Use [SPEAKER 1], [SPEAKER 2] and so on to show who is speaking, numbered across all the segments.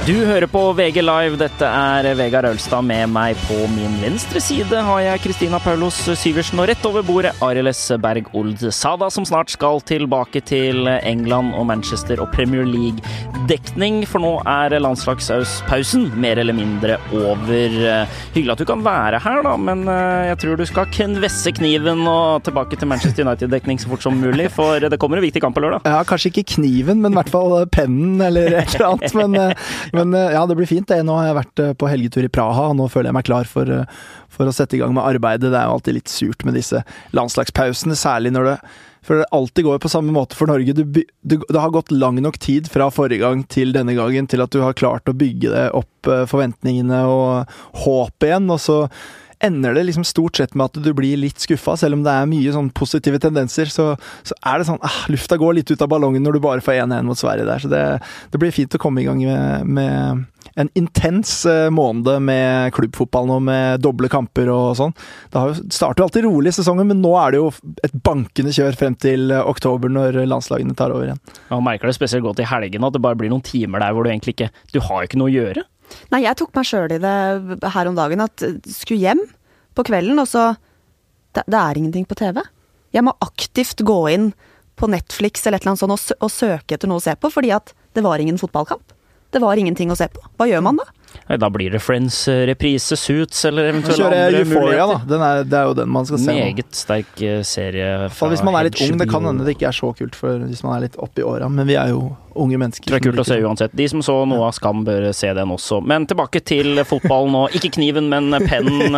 [SPEAKER 1] Du hører på VG Live, dette Vegard Ølstad med meg på min venstre side har jeg Kristina Paulos Syversen og rett over bordet Arild S. Berg Oldsada som snart skal tilbake til England og Manchester og Premier League-dekning, for nå landslagspausen mer eller mindre over. Hyggelig at du kan være her da, men jeg tror du skal knvesse kniven og tilbake til Manchester United-dekning så fort som mulig, for det kommer en viktig kamp på lørdag.
[SPEAKER 2] Ja, kanskje ikke kniven, men i hvert fall pennen eller et eller annet, men ja, det blir fint det. Nå har jeg vært på helgetur i Praha, og nå føler jeg meg klar for å sette i gang med arbeidet. Det er jo alltid litt surt med disse landslagspausene, særlig for det alltid går på samme måte for Norge. Det har gått lang nok tid fra forrige gang til denne gangen til at du har klart å bygge det opp forventningene og håp igjen, og så ender det liksom stort sett med at du blir litt skuffa, selv om det er mye sånn positive tendenser, så er det sånn, lufta går litt ut av ballongen når du bare får 1-1 mot Sverige der, så det blir fint å komme i gang med en intens måned med klubbfotball nå, med doble kamper og sånn. Det starter jo alltid rolig i sesongen, men nå er det jo et bankende kjør frem til oktober når landslagene tar over igjen.
[SPEAKER 1] Man merker det spesielt godt i helgen, at det bare blir noen timer der hvor du egentlig ikke, du har ikke noe å gjøre.
[SPEAKER 3] Nei, jeg tok meg selv i det her om dagen, at skulle hjem på kvelden, og så, det er ingenting på TV. Jeg må aktivt gå inn på Netflix eller et eller annet sånt og søke etter noe å se på, fordi at det var ingen fotballkamp. Det var ingenting å se på. Hva gjør man da?
[SPEAKER 1] Da blir det Friends, reprise, Suits, eller eventuelt
[SPEAKER 2] andre Euphoria, muligheter. Det er jo den man skal se.
[SPEAKER 1] Meget sterk serie.
[SPEAKER 2] Hvis man er litt ung, det kan hende det ikke er så kult for hvis man er litt oppe i åra, men vi er jo unge mennesker.
[SPEAKER 1] Det er kult å se uansett. De som så noe av Skam bør se den også. Men tilbake til fotballen nå. Ikke kniven, men pennen.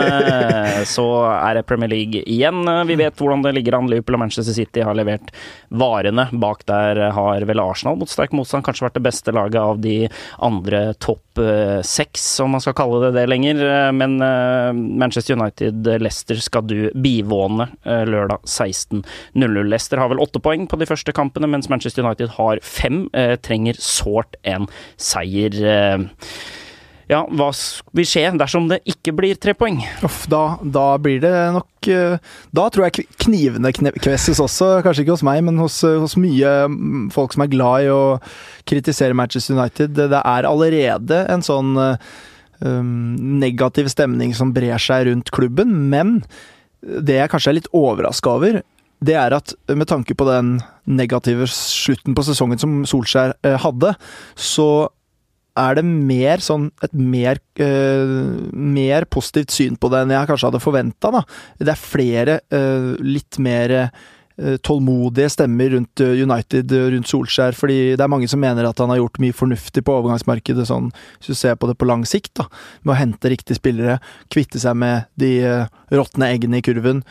[SPEAKER 1] Så er det Premier League igjen. Vi vet hvordan det ligger an. Liverpool og Manchester City har levert varene. Bak der har vel Arsenal mot sterk motstand kanskje vært det beste laget av de andre topp 6, om man skal kalle det lenger. Men Manchester United-Leicester skal du bivåne lørdag 16:00. Leicester har vel 8 poeng på de første kampene, mens Manchester United har 5. Trenger sårt en seier. Ja, hva vil skje dersom det ikke blir 3 poeng?
[SPEAKER 2] Da blir det nok da tror jeg knivene kvesses også, kanskje ikke hos meg, men hos mye folk som er glad i å kritisere Manchester United. Det er allerede en sånn negativ stemning som brer seg rundt klubben, men det jeg kanskje er litt overrasket over, det er at med tanke på den negative slutten på sesongen som Solskjær hadde, så er det et mer positivt syn på det enn jeg kanskje hadde forventet da. Det er flere litt mer tålmodige stemmer rundt United, rundt Solskjær, fordi det er mange som mener at han har gjort mye fornuftig på overgangsmarkedet, sånn, hvis du ser på det på lang sikt da, med å hente riktige spillere, kvitte seg med de råtne eggene i kurven,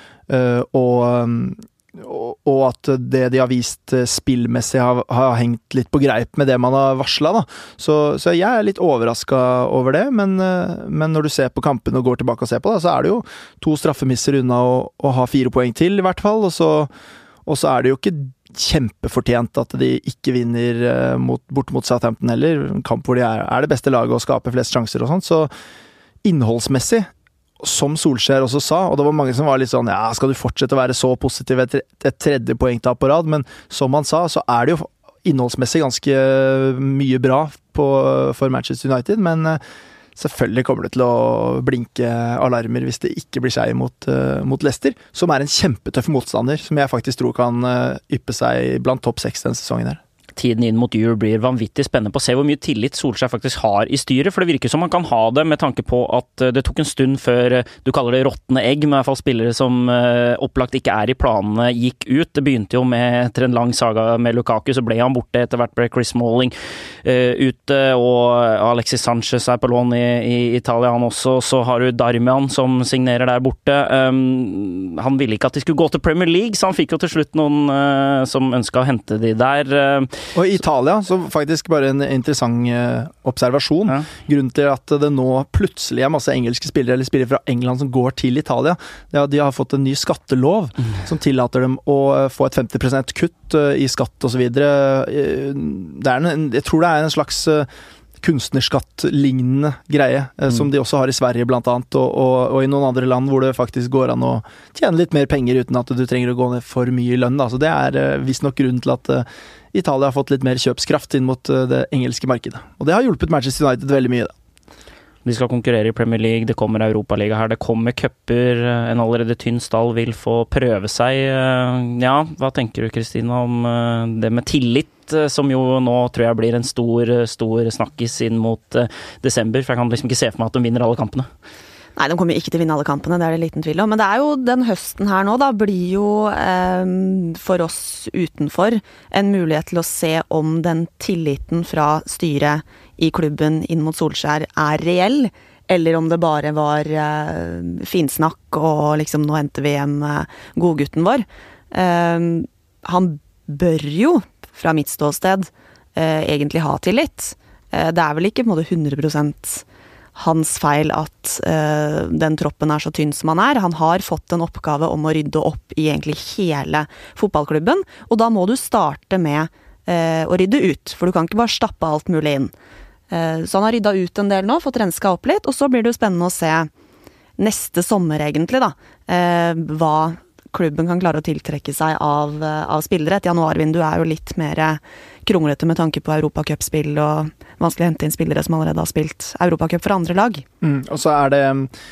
[SPEAKER 2] og at det de har vist spillmessig har hengt litt på greip med det man har varslet da. Så jeg er litt overrasket over det, men når du ser på kampen og går tilbake og ser på det, så er det jo 2 straffemisser unna å ha 4 poeng til i hvert fall, og så er det jo ikke kjempefortjent at de ikke vinner bort mot Southampton heller, en kamp hvor de er det beste laget og skaper flest sjanser og sånt, så innholdsmessig som Solskjær også sa, og det var mange som var litt sånn, ja, skal du fortsette å være så positiv et 3. poengtap på rad, men som han sa, så er det jo innholdsmessig ganske mye bra for Manchester United, men selvfølgelig kommer det til å blinke alarmer hvis det ikke blir seier mot Leicester, som er en kjempetøff motstander, som jeg faktisk tror kan yppe seg blant topp 6 denne sesongen her.
[SPEAKER 1] Tiden inn mot Euro blir vanvittig spennende på å se hvor mye tillit Solskjær faktisk har i styret, for det virker som man kan ha det med tanke på at det tok en stund før du kaller det råttende egg, men i hvert fall spillere som opplagt ikke er i planene gikk ut. Det begynte jo med, etter en lang saga med Lukaku, så ble han borte, etter hvert ble Chris Smalling ute, og Alexis Sanchez er på lån i Italia han også, så har du Darmian som signerer der borte. Han ville ikke at de skulle gå til Premier League, så han fikk jo til slutt noen som ønsket å hente de der.
[SPEAKER 2] Og i Italia, så faktisk bare en interessant observasjon. Ja. Grunnen til at det nå plutselig er masse engelske spillere, eller spillere fra England som går til Italia, det er at de har fått en ny skattelov som tillater dem å få et 50% kutt i skatt og så videre. Jeg tror det er en slags kunstnerskatt-lignende greie, som de også har i Sverige blant annet, og i noen andre land hvor det faktisk går an å tjene litt mer penger uten at du trenger å gå ned for mye i lønn. Da. Så det visst nok grunnen til at Italia har fått litt mer kjøpskraft inn mot det engelske markedet. Og det har hjulpet Manchester United veldig mye, da.
[SPEAKER 1] De skal konkurrere i Premier League, det kommer Europaliga her, det kommer cuper, en allerede tynn stall vil få prøve seg. Ja, hva tenker du, Kristina, om det med tillit, som jo nå tror jeg blir en stor snakkis inn mot desember, for jeg kan liksom ikke se for meg at de vinner alle kampene.
[SPEAKER 3] Nei, de kommer ikke til å vinne alle kampene, det det liten tvil om. Men det jo den høsten her nå, da, blir jo for oss utenfor en mulighet til å se om den tilliten fra styret i klubben inn mot Solskjær reell, eller om det bare var finsnakk, og liksom nå henter vi hjem godgutten vår. Han bør jo, fra mitt ståsted, egentlig ha tillit. Det vel ikke på en måte 100% hans feil at den troppen så tynn som han Han har fått en oppgave om å rydde opp i egentlig hele fotballklubben, og da må du starte med å rydde ut, for du kan ikke bare stappe alt mulig inn. Så han har rydda ut en del nå, fått renska opp litt, og så blir det jo spennende å se neste sommer egentlig da, hva klubben kan klare å tiltrekke seg av spillere. Et januarvindu jo litt mer kronglete med tanke på Europacup-spill, og vanskelig å hente inn spillere som allerede har spilt Europacup for andre lag.
[SPEAKER 2] Og så det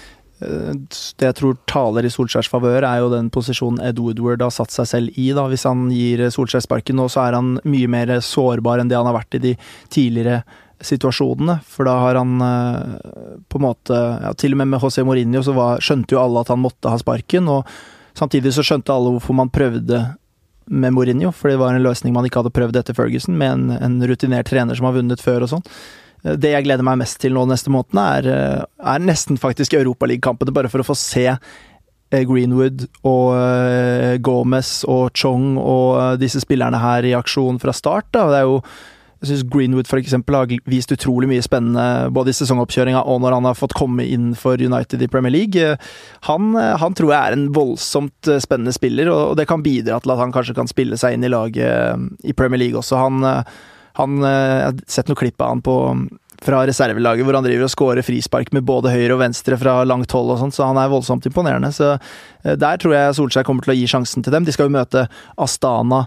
[SPEAKER 2] jeg tror taler i Solskjærs favør jo den posisjonen Ed Woodward har satt seg selv i da. Hvis han gir Solskjær sparken nå, så han mye mer sårbar enn det han har vært i de tidligere situasjonene, for da har han på en måte, til og med José Mourinho så skjønte jo alle at han måtte ha sparken, og samtidig så skjønte alle hvorfor man prøvde med Mourinho, for det var en løsning man ikke hadde prøvd etter Ferguson, med en rutinert trener som har vunnet før og sånn. Det jeg gleder meg mest til nå neste måneden nesten faktisk Europaliga-kampene, bare for å få se Greenwood og Gomez og Chong og disse spillerne her i aksjon fra start. Da. Det jo, jeg synes Greenwood for eksempel har vist utrolig mye spennende både i sesongoppkjøringa og når han har fått komme inn for United i Premier League. Han tror jeg en voldsomt spennende spiller, og det kan bidra til at han kanskje kan spille seg inn i laget i Premier League også. Jeg har sett noen klipp av han fra reservelaget hvor han driver og scorer frispark med både høyre og venstre fra langt hold og sånt, så han voldsomt imponerende. Så der tror jeg Solskjær kommer til å gi sjansen til dem. De skal jo møte Astana,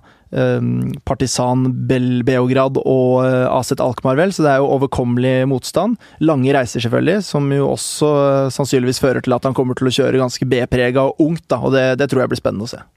[SPEAKER 2] Partizan Beograd og AZ Alkmaar vel, så det jo overkommelig motstand. Lange reiser selvfølgelig, som jo også sannsynligvis fører til at han kommer til å kjøre ganske B-prega og ungt, da, og det tror jeg blir spennende å se.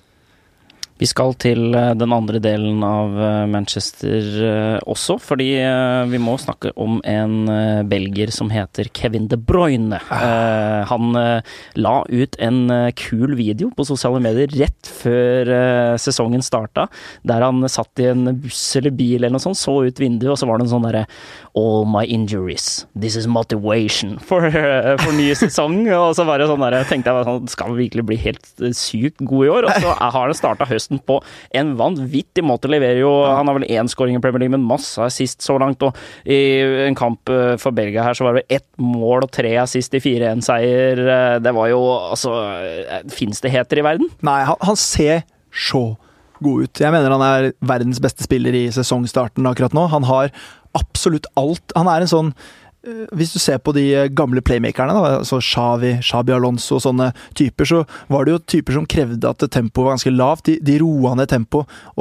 [SPEAKER 1] Vi skal til den andre delen av Manchester også, fordi vi må snakke om en belgier som heter Kevin De Bruyne. Han la ut en kul video på sosiale medier rett før sesongen startet, der han satt i en buss eller bil eller noe sånt, så ut vinduet, og så var det en sånn derre "All my injuries, this is motivation for ny sesong", og så var det sånn der, tenkte jeg, han skal virkelig bli helt sykt god i år, og så har han startet høsten på en vanvittig måte, leverer jo, han har vel 1 scoring i Premier League, men masse assist så langt, og i en kamp for Belgia her, så var det 1 mål og 3 assist i 4-1-seier, det var jo, altså, finnes det heter i verden?
[SPEAKER 2] Nei, han ser så god ut. Jeg mener han verdens beste spiller i sesongstarten akkurat nå. Han har absolutt alt. Han en sånn hvis du ser på de gamle playmakerne, da, så Xabi Alonso og sånne typer, så var det jo typer som krevde at tempoet var ganske lavt. De roa ned tempo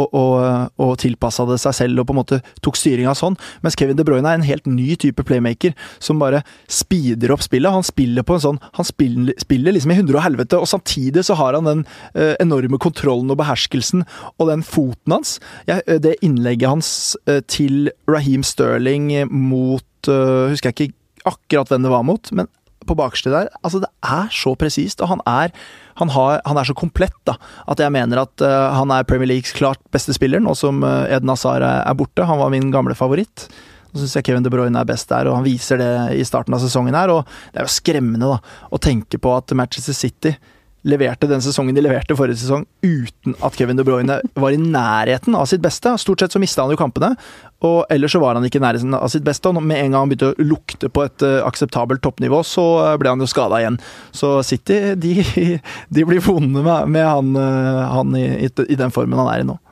[SPEAKER 2] og tilpasset det seg selv og på en måte tok styring av sånn. Mens Kevin De Bruyne en helt ny type playmaker som bare speeder opp spillet. Han spiller på en sånn, han spiller liksom i 100 og helvete, og samtidig så har han den enorme kontrollen og beherskelsen og den foten hans. Det innlegget hans til Raheem Sterling mot husker jeg ikke akkurat hvem det var mot, men på bakerste der, altså det så presist, og han er så komplett da, at jeg mener at han Premier Leagues klart beste spiller, nå som Eden Hazard borte. Han var min gamle favoritt. Nå synes jeg Kevin De Bruyne best der, og han viser det i starten av sesongen her, og det jo skremmende da, å tenke på at Manchester City leverte den sesongen de leverte forrige sesong uten at Kevin De Bruyne var i nærheten av sitt beste. Stort sett så mistet han jo kampene, og ellers så var han ikke i nærheten av sitt beste, og med en gang han begynte å lukte på et akseptabelt toppnivå, så ble han jo skadet igjen. Så City, de blir vonde med han i den formen han i nå.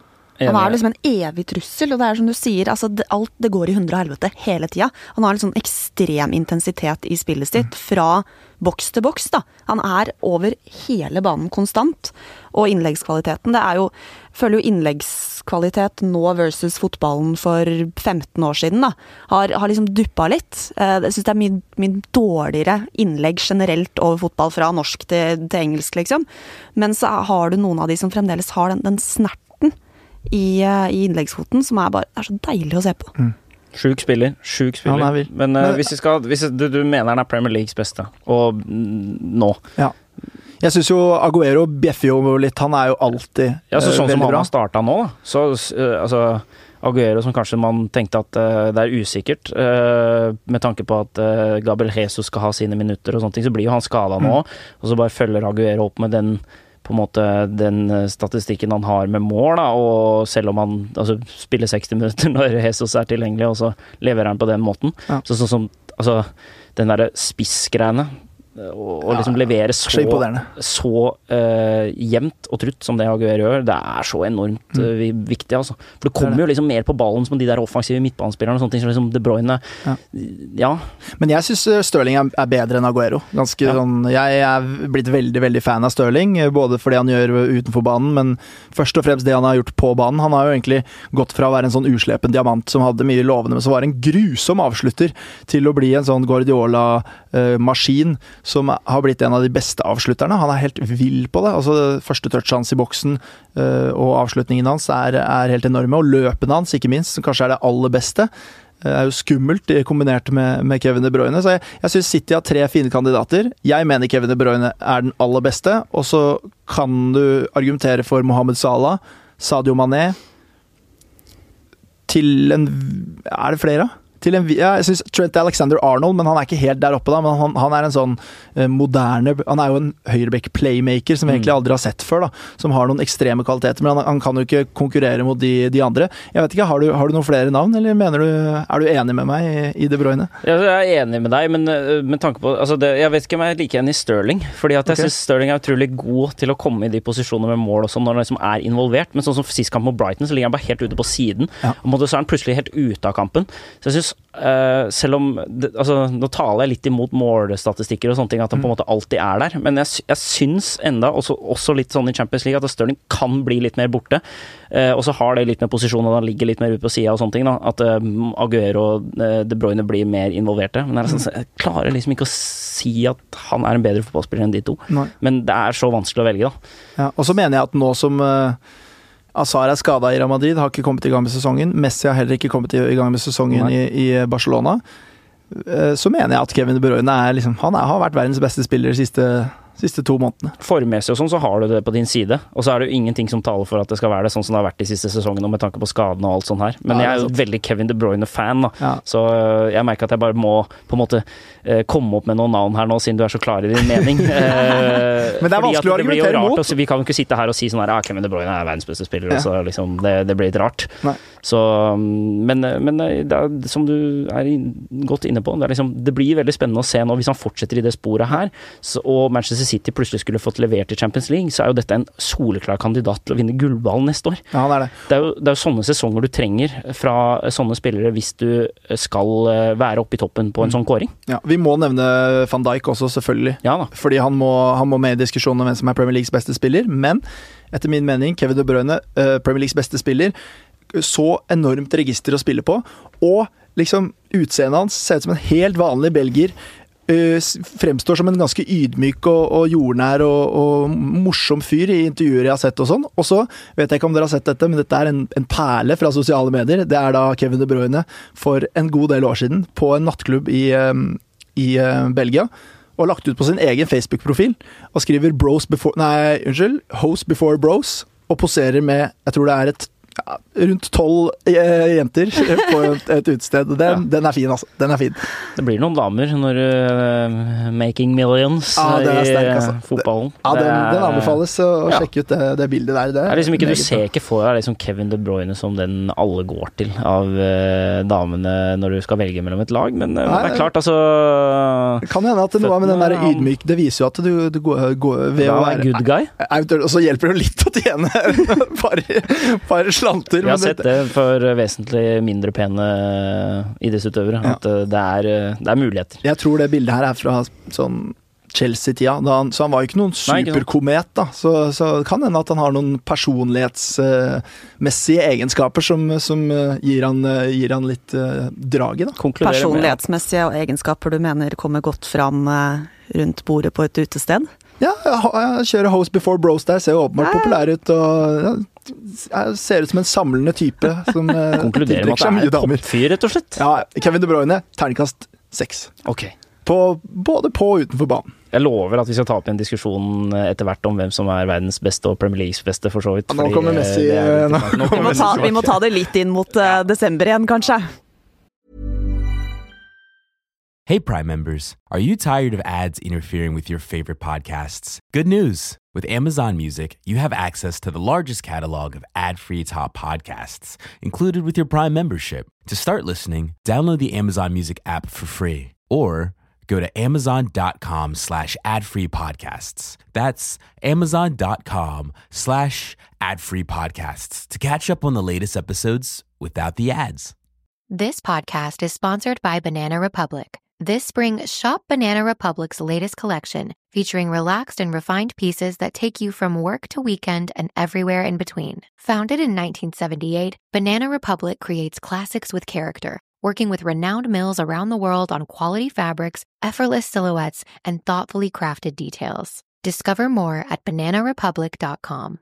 [SPEAKER 3] Han er liksom en evig trussel, og det som du sier, altså alt det går i 100 helvete hele tida. Han har en sånn ekstrem intensitet i spillet sitt, fra boks til boks da. Han er over hele banen konstant, og innleggskvaliteten, det jo, føler jo innleggskvalitet nå versus fotballen for 15 år siden da, har liksom duppa litt. Jeg synes det mye dårligere innlegg generelt over fotball fra norsk til engelsk liksom, men så har du noen av de som fremdeles har den snerten i innleggsfoten, som bare så deilig å se på.
[SPEAKER 1] Sjuk spiller. Men hvis du mener han Premier Leagues beste, og nå.
[SPEAKER 2] Ja. Jeg synes jo Aguero bjeffer jo litt, han jo alltid
[SPEAKER 1] sånn som
[SPEAKER 2] veldig
[SPEAKER 1] han
[SPEAKER 2] bra.
[SPEAKER 1] har startet nå, så altså Aguero som kanskje man tenkte at det usikkert, med tanke på at Gabriel Jesus skal ha sine minutter og sånne ting, så blir jo han skadet nå, og så bare følger Aguero opp med den på en måte den statistikken han har med mål da, og selv om han spiller 60 minutter når Jesus tilgjengelig, og så leverer han på den måten. Ja. Sånn den der spissgreiene, og liksom levere så jevnt og trutt som det Aguero gjør, det så enormt viktig altså. For det kommer jo liksom mer på ballen som de der offensive midtbanespillerne og sånne ting som liksom De Bruyne. Ja.
[SPEAKER 2] Men jeg synes Sterling bedre enn Aguero. Ganske sånn, jeg blitt veldig, veldig fan av Sterling, både for det han gjør utenfor banen, men først og fremst det han har gjort på banen. Han har jo egentlig gått fra å være en sånn uslepen diamant som hadde mye lovende, men så var en grusom avslutter til å bli en sånn Guardiola-maskin som har blitt en av de beste avslutterne. Han helt vill på det. Altså, første touch hans i boksen og avslutningen hans helt enorme, og løpene hans, ikke minst, som kanskje det aller beste. Jo skummelt kombinert med Kevin De Bruyne. Så jeg synes City har 3 fine kandidater. Jeg mener Kevin De Bruyne den aller beste, og så kan du argumentere for Mohamed Salah, Sadio Mané, til en... det flere? Jeg synes Trent Alexander-Arnold, men han ikke helt der oppe da, men han en sånn moderne, han jo en høyreback-playmaker som vi egentlig aldri har sett før da, som har noen ekstreme kvaliteter, men han kan jo ikke konkurrere mot de andre. Jeg vet ikke, har du noen flere navn, eller mener du enig med meg i De Bruyne?
[SPEAKER 1] Jeg enig med deg, men med tanke på, jeg vet ikke om jeg liker en i Sterling, fordi at jeg synes Sterling utrolig god til å komme i de posisjonene med mål også, når han liksom involvert, men sånn som sist kamp mot Brighton, så ligger han bare helt ute på siden, og så han plutselig helt ute av kampen. Så jeg synes selv om nå taler jeg litt imot målstatistikker og sånne ting, at han på en måte alltid der, men jeg syns enda også litt sånn i Champions League at Sterling kan bli litt mer borte, og så har det litt med posisjonen, og han ligger litt mer ut på siden og sånne ting da, at Aguero og De Bruyne blir mer involverte, men jeg klarer liksom ikke å si at han en bedre fotballspiller enn de to. Nei. Men det så vanskelig å velge da.
[SPEAKER 2] Ja, og så mener jeg at nå som Hazard skadet i Real Madrid, har ikke kommet i gang med sesongen. Messi har heller ikke kommet i gang med sesongen i Barcelona. Så mener jeg at Kevin De Bruyne liksom, han har vært verdens beste spiller de siste 2 månedene.
[SPEAKER 1] Formessig og sånn, så har du det på din side, og så det jo ingenting som taler for at det skal være det sånn som det har vært de siste sesongene, med tanke på skadene og alt sånt her. Men jeg jo veldig Kevin De Bruyne-fan, da. Så jeg merker at jeg bare må på en måte komme opp med noen navn her nå, siden du så klar i din mening.
[SPEAKER 2] Men det vanskelig å argumentere imot.
[SPEAKER 1] Også, vi kan jo ikke sitte her og si sånn her, Kevin De Bruyne verdens beste spiller, så liksom, det blir litt rart. Nei. Så, men det som du godt inne på, det blir veldig spennende å se nå, hvis han fortsetter i det sporet her, og Manchester City plutselig skulle fått levert i Champions League, så jo dette en soleklar kandidat til å vinne gullballen neste år.
[SPEAKER 2] Ja, det.
[SPEAKER 1] Det er jo sånne sesonger du trenger fra sånne spillere hvis du skal være oppe i toppen på en sånn kåring. Ja,
[SPEAKER 2] vi må nevne Van Dijk også, selvfølgelig. Ja da. Fordi han må med i diskusjonen om hvem som Premier Leagues beste spiller, men etter min mening, Kevin De Bruyne, Premier Leagues beste spiller, så enormt register å spille på, og liksom utseendet hans ser ut som en helt vanlig belgier, fremstår som en ganske ydmyk og jordnær og morsom fyr i intervjuer jeg har sett og sånn. Og så vet jeg ikke om dere har sett dette, men dette en perle fra sosiale medier. Det da Kevin De Bruyne for en god del år siden på en nattklubb i Belgia, og lagt ut på sin egen Facebook-profil og skriver host before bros, og poserer med, jeg tror det et rundt 12 jenter på et utested. Den er fin, altså. Den er fin.
[SPEAKER 1] Det blir noen damer når making millions i fotballen.
[SPEAKER 2] Den anbefales å sjekke ut det bildet der. Det
[SPEAKER 1] er liksom ikke, du ser ikke for deg liksom Kevin De Bruyne som den alle går til av damene når du skal velge mellom et lag, men det er klart, altså
[SPEAKER 2] det kan hende at det noe med den der ydmyk, det viser jo at du går ved å være
[SPEAKER 1] good guy.
[SPEAKER 2] Og så hjelper det litt å tjene par slanter.
[SPEAKER 1] Jeg har sett det for vesentlig mindre pene idrettsutøvere, at det er muligheter.
[SPEAKER 2] Jeg tror det bildet her er fra sånn Chelsea-tida, så han var jo ikke noen superkomet da, så det kan hende at han har noen personlighetsmessige egenskaper som gir han litt drag i da.
[SPEAKER 3] Personlighetsmessige egenskaper du mener kommer godt fram rundt bordet på et utested?
[SPEAKER 2] Ja, jeg kjører Host Before Bros der, ser jo åpenbart populær ut, og jeg ser ut som en samlende type som
[SPEAKER 1] konkluderer med at det er toppfyr, rett og slett.
[SPEAKER 2] Ja, Kevin De Bruyne, terningkast 6.
[SPEAKER 1] Ok.
[SPEAKER 2] Både på og utenfor banen.
[SPEAKER 1] Jeg lover at vi skal ta opp en diskusjon etter hvert om hvem som er verdens beste og Premier Leagues beste, for så vidt.
[SPEAKER 2] Nå kommer Messi.
[SPEAKER 3] Vi må ta det litt inn mot desember igjen, kanskje.
[SPEAKER 4] Hey, Prime members, are you tired of ads interfering with your favorite podcasts? Good news! With Amazon Music, you have access to the largest catalog of ad-free top podcasts, included with your Prime membership. To start listening, download the Amazon Music app for free, or go to amazon.com/ad-free podcasts. That's amazon.com/ad-free podcasts to catch up on the latest episodes without the ads.
[SPEAKER 5] This podcast is sponsored by Banana Republic. This spring, shop Banana Republic's latest collection, featuring relaxed and refined pieces that take you from work to weekend and everywhere in between. Founded in 1978, Banana Republic creates classics with character, working with renowned mills around the world on quality fabrics, effortless silhouettes, and thoughtfully crafted details. Discover more at bananarepublic.com.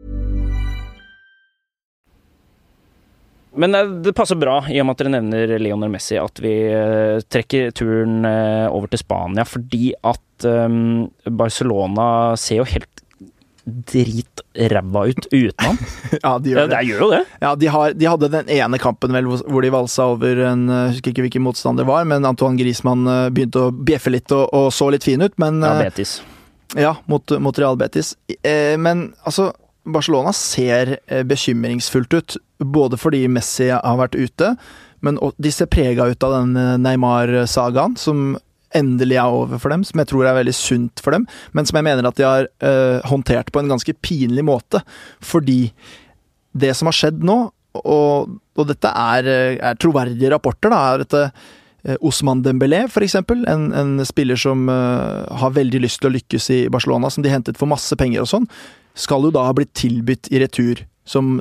[SPEAKER 1] Men det passer bra, i og med at dere nevner Lionel Messi, at vi trekker turen over til Spania, fordi at Barcelona ser jo helt dritræva ut uten han.
[SPEAKER 2] Ja, de gjør det.
[SPEAKER 1] Det gjør jo det.
[SPEAKER 2] Ja, de hadde den ene kampen vel, hvor de valsa over jeg husker ikke hvilken motstander var, men Antoine Griezmann begynte å bjeffe litt og så litt fin ut, men
[SPEAKER 1] Betis.
[SPEAKER 2] Ja, mot Real Betis. Men altså Barcelona ser bekymringsfullt ut, både fordi Messi har vært ute, men de ser prega ut av den Neymar-sagaen, som endelig er over for dem, som jeg tror er veldig sunt for dem, men som jeg mener at de har håndtert på en ganske pinlig måte, fordi det som har skjedd nå, og dette er troverdige rapporter, da, er at Ousmane Dembélé, for eksempel, en spiller som har veldig lyst til å lykkes i Barcelona, som de hentet for masse penger og sånn, skal jo da ha blitt tilbytt i retur som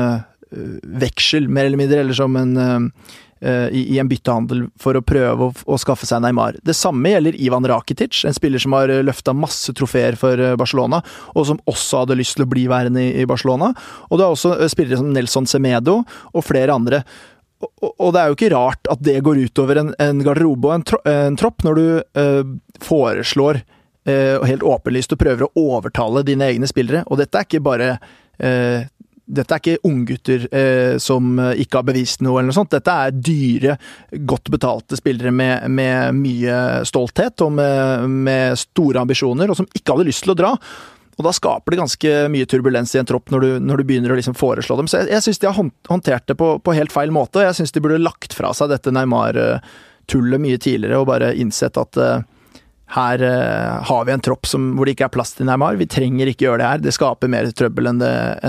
[SPEAKER 2] veksel, mer eller mindre, eller som i en byttehandel for å prøve å skaffe seg Neymar. Det samme gjelder Ivan Rakitic, en spiller som har løftet masse trofeer for Barcelona, og som også hadde lyst til å bli værende i Barcelona. Og det er også spillere som Nelson Semedo og flere andre. Og det er jo ikke rart at det går utover en garderobe og en tropp når du foreslår helt åpenlyst og prøver å overtale dine egne spillere. Og dette er ikke bare dette er ikke unggutter som ikke har bevist noe eller noe sånt. Dette er dyre, godt betalte spillere med mye stolthet og med store ambisjoner, og som ikke hadde lyst til å dra. Og da skaper det ganske mye turbulens i en tropp når du begynner å liksom foreslå dem. Så jeg synes de har håndtert det på helt feil måte, og jeg synes de burde lagt fra seg dette Neymar-tullet mye tidligere, og bare innsett at her har vi en tropp hvor det ikke er plass til Neymar. Vi trenger ikke gjøre det her. Det skaper mer trøbbel enn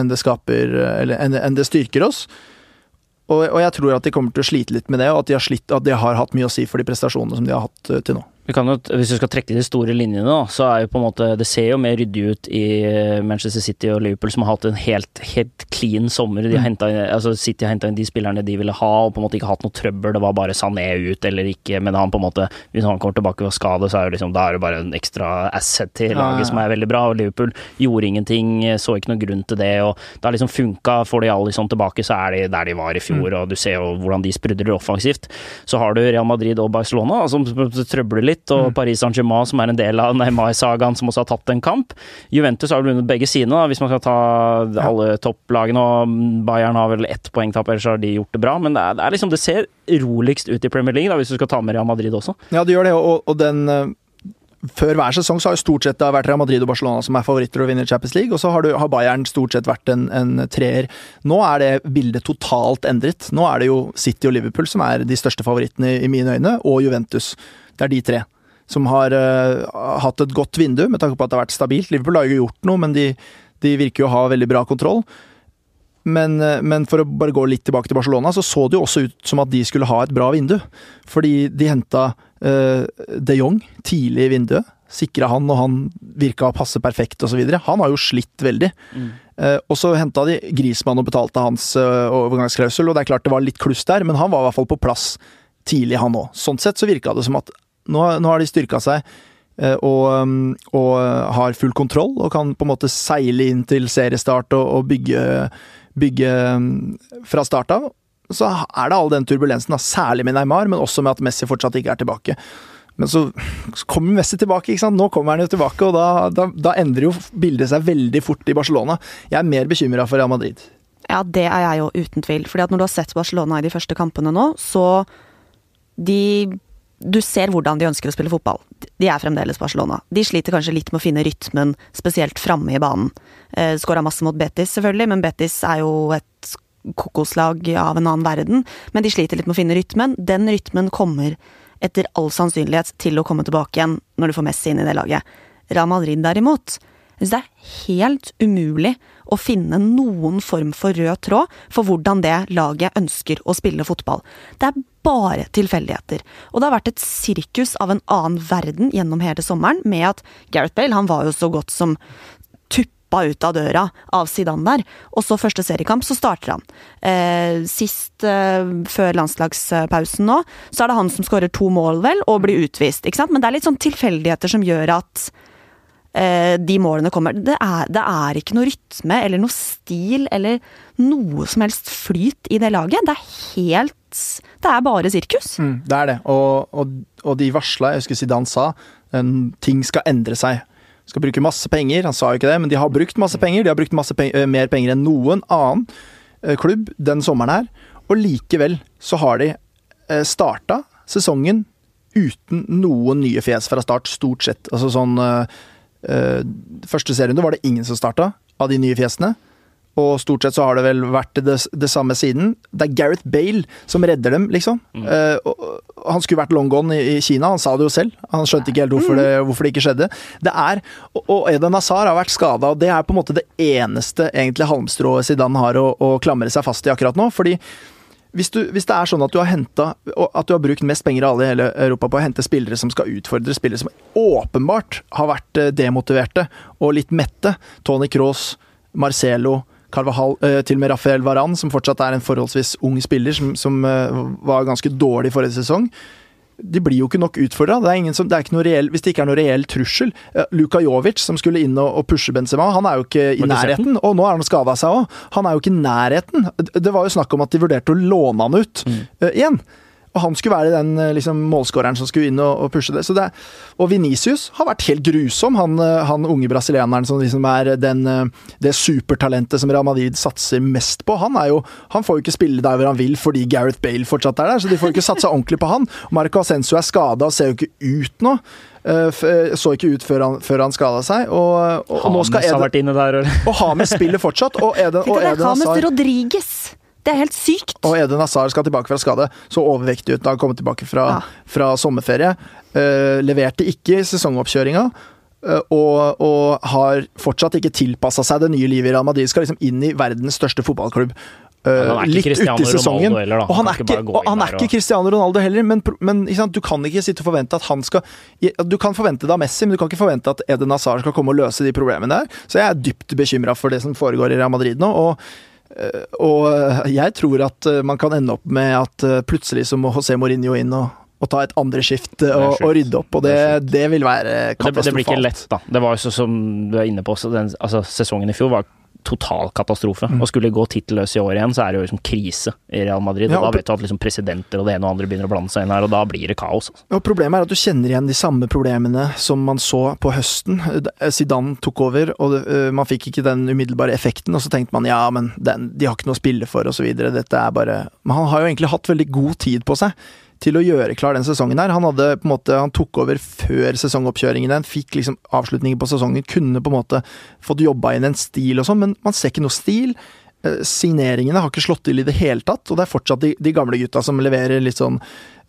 [SPEAKER 2] det styrker oss. Og jeg tror at de kommer til å slite litt med det, og at de har hatt mye å si for de prestasjonene som de har hatt til nå.
[SPEAKER 1] Hvis du skal trekke de store linjene da, så er jo på en måte, det ser jo mer ryddig ut i Manchester City og Liverpool, som har hatt en helt clean sommer. City har hentet inn de spillerne de ville ha, og på en måte ikke hatt noe trøbbel. Det var bare Sané ut eller ikke, men han på en måte, hvis han kommer tilbake og skade, så er det liksom, da er det bare en ekstra asset til laget som er veldig bra, og Liverpool gjorde ingenting, så ikke noe grunn til det, og det har liksom funket, får de alle liksom tilbake, så er de der de var i fjor, og du ser jo hvordan de sprudler offensivt. Så har du Real Madrid og Barcelona, som trøbler litt, Madrid og Paris Saint-Germain, som en del av Neymar-sagaen, som også har tatt en kamp. Juventus har vunnet begge sine, da, hvis man skal ta alle topplagene, og Bayern har vel 1 poengtapp, ellers har de gjort det bra, men det er liksom, det ser roligst ut i Premier League, da, hvis du skal ta med Real Madrid også. Ja,
[SPEAKER 2] det gjør det, og den før hver sesong så har jo stort sett det vært Real Madrid og Barcelona som favoritter å vinne Champions League, og så har Bayern stort sett vært en treer. Nå det bildet totalt endret. Nå det jo City og Liverpool som de største favorittene i mine øyne, og Juventus. Det de tre som har hatt et godt vindu, med tanke på at det har vært stabilt. Liverpool har jo gjort noe, men de virker jo å ha veldig bra kontroll. Men for å bare gå litt tilbake til Barcelona, så det jo også ut som at de skulle ha et bra vindu. Fordi de hentet De Jong tidlig i vinduet, sikret han, og han virket å passe perfekt og så videre. Han har jo slitt veldig. Og så hentet de Griezmann og betalte hans overgangsklausul, og det klart det var litt kluss der, men han var i hvert fall på plass tidlig han også. Sånn sett så virket det som at nå har de styrket seg og har full kontroll, og kan på en måte seile inn til seriestart og bygge fra start av. Så det all den turbulensen, da, særlig med Neymar, men også med at Messi fortsatt ikke tilbake. Men så kommer Messi tilbake, ikke sant? Nå kommer han jo tilbake, og da endrer jo bildet seg veldig fort i Barcelona. Jeg mer bekymret for Real Madrid.
[SPEAKER 3] Ja, det jeg jo uten tvil, fordi at når du har sett Barcelona i de første kampene nå, så du ser hvordan de ønsker å spille fotball. De fremdeles Barcelona. De sliter kanskje litt med å finne rytmen, spesielt fremme i banen. Skåret masse mot Betis selvfølgelig, men Betis jo et kokoslag av en annen verden, men de sliter litt med å finne rytmen. Den rytmen kommer etter all sannsynlighet til å komme tilbake igjen når du får Messi inn i det laget. Real Madrid derimot, jeg synes det helt umulig å finne noen form for rød tråd for hvordan det laget ønsker å spille fotball. Det bare tilfeldigheter. Og det har vært et sirkus av en annen verden gjennom hele sommeren, med at Gareth Bale, han var jo så godt som ut av døra av Zidane der, og så første seriekamp så starter han. Sist før landslagspausen nå, så det han som skårer 2 mål vel, og blir utvist, ikke sant? Men det litt sånn tilfeldigheter som gjør at de målene kommer. Det ikke noe rytme, eller noe stil, eller noe som helst flyt i det laget. Det bare sirkus.
[SPEAKER 2] Det det, og de varslet, jeg husker Zidane sa, ting skal endre seg. Skal bruke masse penger, han sa jo ikke det, men de har brukt masse penger, de har brukt mer penger enn noen annen klubb den sommeren her, og likevel så har de startet sesongen uten noen nye fjes fra start, stort sett. Altså sånn, første serien var det ingen som startet av de nye fjesene, og stort sett så har det vel vært det samme siden. Det Gareth Bale som redder dem, liksom. Han skulle vært long gone i Kina, han sa det jo selv. Han skjønte ikke helt hvorfor det ikke skjedde. Og Eden Hazard har vært skadet, og det på en måte det eneste egentlig halmstrået Zidane har å klamre seg fast i akkurat nå, fordi hvis det sånn at du har brukt mest penger av alle i hele Europa på å hente spillere som skal utfordre spillere som åpenbart har vært demotiverte og litt mette, Toni Kroos, Marcelo, Carvajal, til og med Rafael Varane, som fortsatt en forholdsvis ung spiller, som var ganske dårlig i forrige sesong. De blir jo ikke nok utfordret. Det ikke noe reell, hvis det ikke noe reell trussel. Luka Jovic, som skulle inn og pushe Benzema, han jo ikke i nærheten, og nå han skadet seg også. Han jo ikke i nærheten. Det var jo snakk om at de vurderte å låne han ut igjen. Og han skulle være den liksom, målskåreren som skulle inn og pushe det. Og Vinicius har vært helt grusom, han unge brasilianeren som liksom det supertalentet som Real Madrid satser mest på. Han får jo ikke spille der hvor han vil fordi Gareth Bale fortsatt der, så de får ikke satse ordentlig på han. Marco Asensio skadet og ser jo ikke ut nå. Så ikke ut før han skadet seg. Og nå skal
[SPEAKER 1] James har vært inne der.
[SPEAKER 2] Og James spiller fortsatt. Og Eden
[SPEAKER 3] James Rodriguez. Det helt sykt.
[SPEAKER 2] Og Eden Hazard skal tilbake fra skade, så overvektig ut da han kom tilbake fra sommerferie. Leverte ikke i sesongoppkjøringa, og har fortsatt ikke tilpasset seg det nye livet i Real Madrid. Skal liksom inn i verdens største fotballklubb. Litt ute i sesongen. Og han ikke Cristiano Ronaldo heller, men du kan ikke sitte og forvente at han skal... Du kan forvente det av Messi, men du kan ikke forvente at Eden Hazard skal komme og løse de problemene der. Så jeg dypt bekymret for det som foregår i Real Madrid nå, og jeg tror at man kan ende opp med at plutselig så må José Mourinho inn og ta et andre skift og rydde opp, og det vil være katastrofalt.
[SPEAKER 1] Det blir ikke lett da. Det var jo som du inne på, sesongen i fjor var total katastrofe. Og skulle gå titelløs i år igjen, så er det jo liksom krise i Real Madrid. Og da vet du at liksom presidenter og det ene og andre begynner å blande seg inn her, og da blir det kaos. Altså.
[SPEAKER 2] Og problemet er at du kjenner igjen de samme problemene som man så på høsten. Zidane tok over, og man fikk ikke den umiddelbare effekten, og så tenkte man, ja, men de har ikke noe å spille for, og så videre. Dette er bare... Men han har jo egentlig hatt veldig god tid på seg til å gjøre klar den sesongen her. Han tok over før sesongoppkjøringen, fikk liksom avslutningen på sesongen, kunne på en måte fått jobba inn en stil og sånn, men man ser ikke noe stil. Signeringene har ikke slått til i det hele tatt, og det er fortsatt de gamle gutta som leverer litt sånn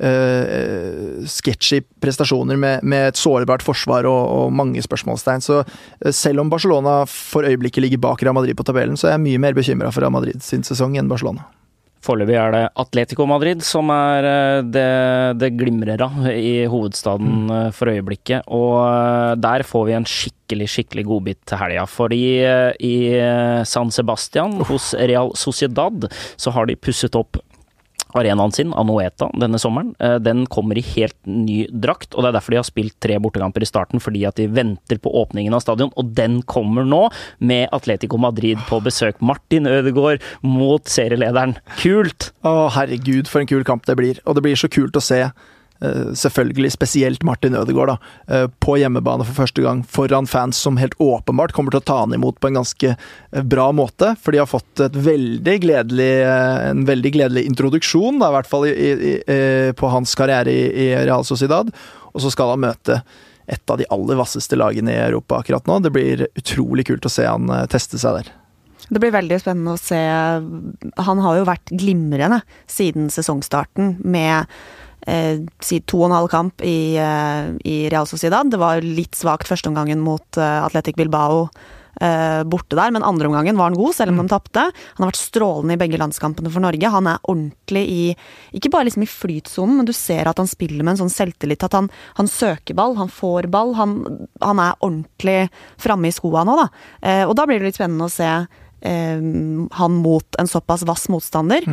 [SPEAKER 2] sketchy prestasjoner med et sårbart forsvar og mange spørsmålstegn. Så selv om Barcelona for øyeblikket ligger bak Real Madrid på tabellen, så er jeg mye mer bekymret for Real Madrid sin sesong enn Barcelona.
[SPEAKER 1] Foreløpig er det Atletico Madrid som er det glimrer av i hovedstaden for øyeblikket, og der får vi en skikkelig godbit til helga, fordi i San Sebastian hos Real Sociedad så har de pusset opp arenaen sin, Anoeta, denne sommeren. Den kommer i helt ny drakt, og det er derfor de har spilt 3 bortekamper i starten, fordi at de venter på åpningen av stadion, og den kommer nå med Atletico Madrid på besøk. Martin Ødegaard mot serielederen. Kult!
[SPEAKER 2] Herregud, for en kul kamp det blir. Og det blir så kult å se selvfølgelig spesielt Martin Ødegaard da, på hjemmebane for første gang foran fans som helt åpenbart kommer til å ta han imot på en ganske bra måte, for de har fått en veldig gledelig introduksjon da, i hvert fall på hans karriere i Real Sociedad, og så skal han møte et av de aller vasseste lagene i Europa akkurat nå. Det blir utrolig kult å se han teste seg der.
[SPEAKER 3] Det blir veldig spennende å se. Han har jo vært glimrende siden sesongstarten med 2,5 kamp i Real Sociedad. Det var litt svagt første omgangen mot Athletic Bilbao borte der, men andre omgangen var han god, selv om de tappte. Han har vært strålende i begge landskampene for Norge. Han er ordentlig ikke bare liksom i flytsonen, men du ser at han spiller med en sånn selvtillit, at han søker ball, han får ball, han er ordentlig fremme i skoene nå da. Og da blir det litt spennende å se han mot en såpass vass motstander.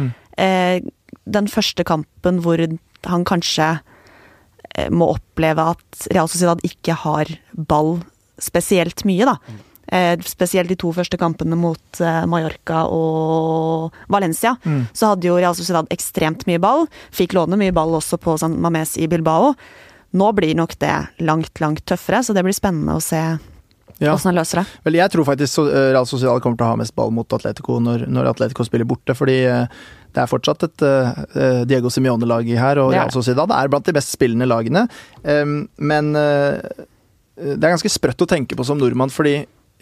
[SPEAKER 3] Den første kampen hvor han kanskje må oppleve at Real Sociedad ikke har ball spesielt mye da. Spesielt de 2 første kampene mot Mallorca og Valencia, så hadde jo Real Sociedad ekstremt mye ball, fikk låne mye ball også på San Mamés i Bilbao. Nå blir nok det langt tøffere, så det blir spennende å se hvordan han løser det.
[SPEAKER 2] Vel, jeg tror faktisk Real Sociedad kommer til å ha mest ball mot Atletico når Atletico spiller borte, fordi det er fortsatt et Diego Simeone-lag her, og Real Sociedad er blant de best spillende lagene, men det er ganske sprøtt å tenke på som nordmann, fordi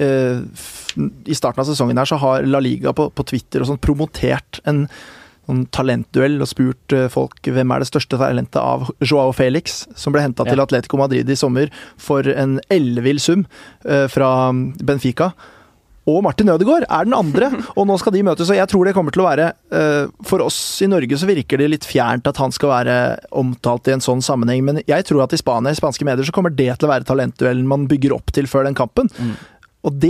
[SPEAKER 2] i starten av sesongen her så har La Liga på Twitter og sånn promotert en talentduell og spurt folk hvem er det største talentet av Joao Felix, som ble hentet til Atletico Madrid i sommer for en ellevill sum fra Benfica. Og Martin Ødegaard er den andre, og nå skal de møtes, og jeg tror det kommer til å være, for oss i Norge så virker det litt fjernt at han skal være omtalt i en sånn sammenheng, men jeg tror at i Spania, i spanske medier, så kommer det til å være talentduellen man bygger opp til før den kampen. Og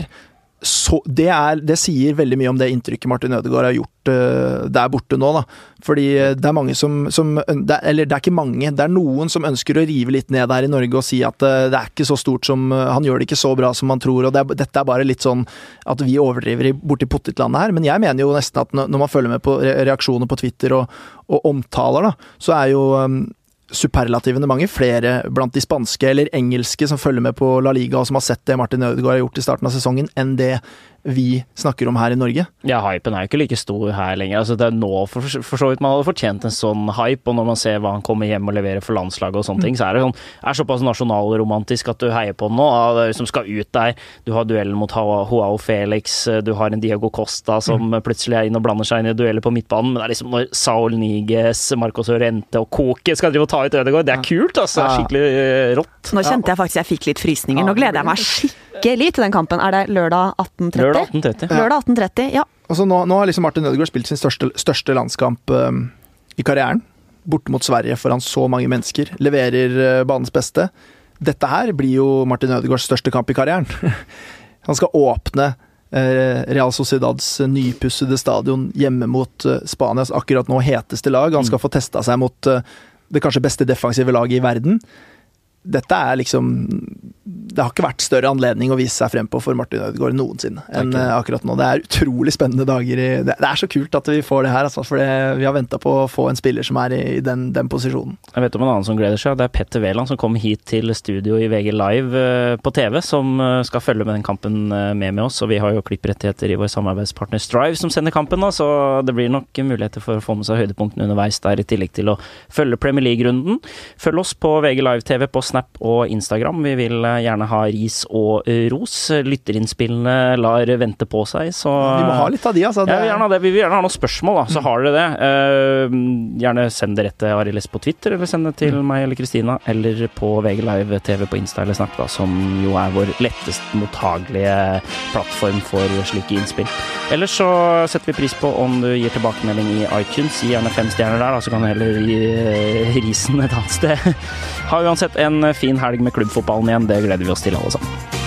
[SPEAKER 2] det sier veldig mye om det inntrykket Martin Ødegaard har gjort der borte nå da, fordi det er mange eller det er ikke mange, det er noen som ønsker å rive litt ned der i Norge og si at det er ikke så stort som, han gjør det ikke så bra som man tror, og dette er bare litt sånn at vi overdriver borti pottitlandet her, men jeg mener jo nesten at når man følger med på reaksjoner på Twitter og omtaler da, så er jo superlativene mange flere blant de spanske eller engelske som følger med på La Liga og som har sett det Martin Ødegaard har gjort i starten av sesongen enn det vi snakker om her i Norge. Ja,
[SPEAKER 1] hypen er jo ikke like stor her lenger. Altså, det er nå for så vidt man hadde fortjent en sånn hype, og når man ser hva han kommer hjem og leverer for landslaget og sånne ting, så er det såpass nasjonalromantisk at du heier på den nå, som skal ut der. Du har duellen mot Joao Felix, du har en Diego Costa som plutselig er inn og blander seg inn i dueller på midtbanen, men det er liksom når Saul Niguez, Marcos Llorente og Koke skal drive og ta ut Ødegaard, det er kult, altså. Det er skikkelig rått.
[SPEAKER 3] Nå kjente jeg faktisk jeg fikk litt frysninger. Nå gleder jeg meg skikkelig til den kampen. Er det lørdag 18:30? Lørdag 18:30, ja.
[SPEAKER 2] Og så nå har liksom Martin Ødegaard spilt sin største landskamp i karrieren, borte mot Sverige foran så mange mennesker, leverer banens beste. Dette her blir jo Martin Ødegaards største kamp i karrieren. Han skal åpne Real Sociedads nypussede stadion hjemme mot Spanias akkurat nå heteste lag. Han skal få testa seg mot det kanskje beste defensive laget i verden. Dette er liksom det har ikke vært større anledning å vise seg frem på for Martin Ødegaard noensinne enn akkurat nå. Det utrolig spennende dager det så kult at vi får det her, altså, for vi har ventet på å få en spiller som i den posisjonen.
[SPEAKER 1] Jeg vet om en annen som gleder seg, det Petter Wæland som kom hit til studio i VG Live på TV, som skal følge med den kampen med oss, og vi har jo klipprettigheter i vår samarbeidspartner Strive som sender kampen nå, så det blir nok muligheter for å få med seg høydepunktene underveis der, i tillegg til å følge Premier League-runden. Følg oss på VG Live TV på Snap og Instagram. Vi vil gjerne ha ris og ros. Lytterinnspillene lar vente på seg, så
[SPEAKER 2] vi må ha litt av de, altså.
[SPEAKER 1] Ja, vi vil gjerne ha noen spørsmål, da, så har dere det. Gjerne send det rett til Arild S på Twitter, eller send det til meg eller Kristina, eller på VG Live TV på Insta eller Snap, da, som jo vår lettest mottagelige plattform for slike innspill. Ellers så setter vi pris på om du gir tilbakemelding i iTunes. Gi gjerne 5 stjerner der, da, så kan du heller gi risen et annet sted. Ha uansett en fin helg med klubbfotballen igjen. Det gleder vi oss til, alle sammen.